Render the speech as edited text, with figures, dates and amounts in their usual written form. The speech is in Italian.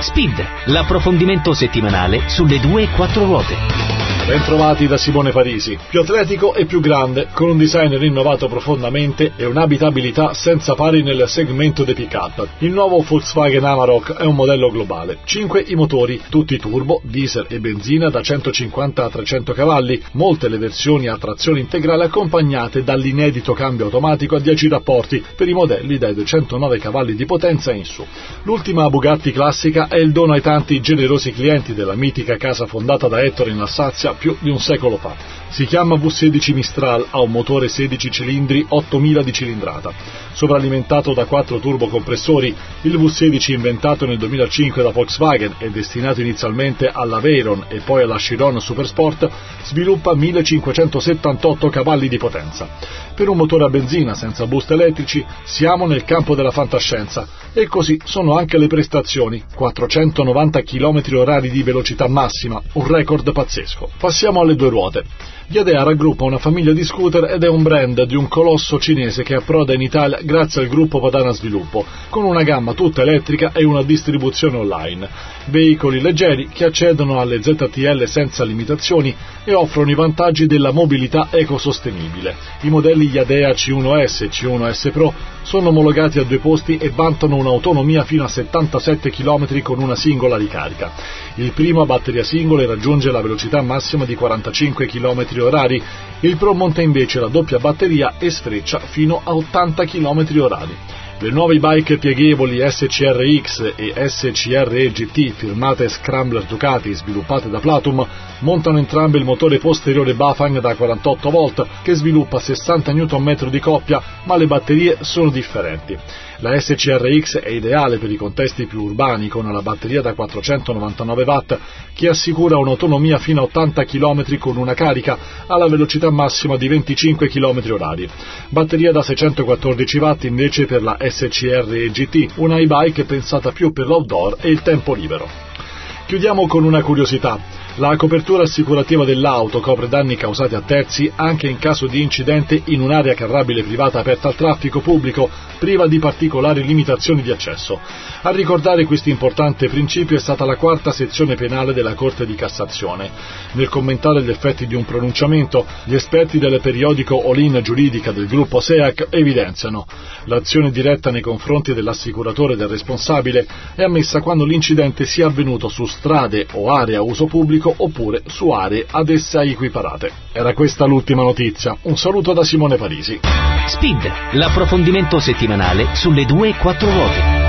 Speed, l'approfondimento settimanale sulle 2 e 4 ruote. Bentrovati da Simone Parisi. Più atletico e più grande, con un design rinnovato profondamente e un'abitabilità senza pari nel segmento dei pick-up. Il nuovo Volkswagen Amarok è un modello globale. 5 i motori, tutti turbo, diesel e benzina da 150 a 300 cavalli, molte le versioni a trazione integrale accompagnate dall'inedito cambio automatico a 10 rapporti per i modelli dai 209 cavalli di potenza in su. L'ultima Bugatti classica è il dono ai tanti generosi clienti della mitica casa fondata da Ettore in Alsazia più di un secolo fa. Si chiama V16 Mistral, ha un motore 16 cilindri 8000 di cilindrata. Sovralimentato da 4 turbocompressori, il V16 inventato nel 2005 da Volkswagen e destinato inizialmente alla Veyron e poi alla Chiron Supersport, sviluppa 1578 cavalli di potenza. Per un motore a benzina senza boost elettrici siamo nel campo della fantascienza, e così sono anche le prestazioni: 490 km/h di velocità massima, un record pazzesco. Passiamo alle 2 ruote. Yadea raggruppa una famiglia di scooter ed è un brand di un colosso cinese che approda in Italia grazie al gruppo Padana Sviluppo, con una gamma tutta elettrica e una distribuzione online. Veicoli leggeri che accedono alle ZTL senza limitazioni e offrono i vantaggi della mobilità ecosostenibile. I modelli Yadea C1S e C1S Pro sono omologati a 2 posti e vantano un'autonomia fino a 77 km con una singola ricarica. Il primo a batteria singola e raggiunge la velocità massima di 45 km/h, il Pro monta invece la doppia batteria e sfreccia fino a 80 km/h. Le nuove bike pieghevoli SCR-X e SCR-E GT firmate Scrambler Ducati sviluppate da Platum montano entrambe il motore posteriore Bafang da 48 volt che sviluppa 60 Nm di coppia, ma le batterie sono differenti. La SCR-X è ideale per i contesti più urbani con la batteria da 499 watt che assicura un'autonomia fino a 80 km con una carica alla velocità massima di 25 km/h. Batteria da 614 watt invece per la SCR-E GT, una e-bike pensata più per l'outdoor e il tempo libero. Chiudiamo con una curiosità. La copertura assicurativa dell'auto copre danni causati a terzi anche in caso di incidente in un'area carrabile privata aperta al traffico pubblico, priva di particolari limitazioni di accesso. A ricordare questo importante principio è stata la 4ª sezione penale della Corte di Cassazione. Nel commentare gli effetti di un pronunciamento, gli esperti del periodico Olin Giuridica del gruppo SEAC evidenziano: l'azione diretta nei confronti dell'assicuratore e del responsabile è ammessa quando l'incidente sia avvenuto su strade o aree a uso pubblico oppure su aree ad essa equiparate. Era questa l'ultima notizia. Un saluto da Simone Parisi. Speed, l'approfondimento settimanale sulle 2 e 4 ruote.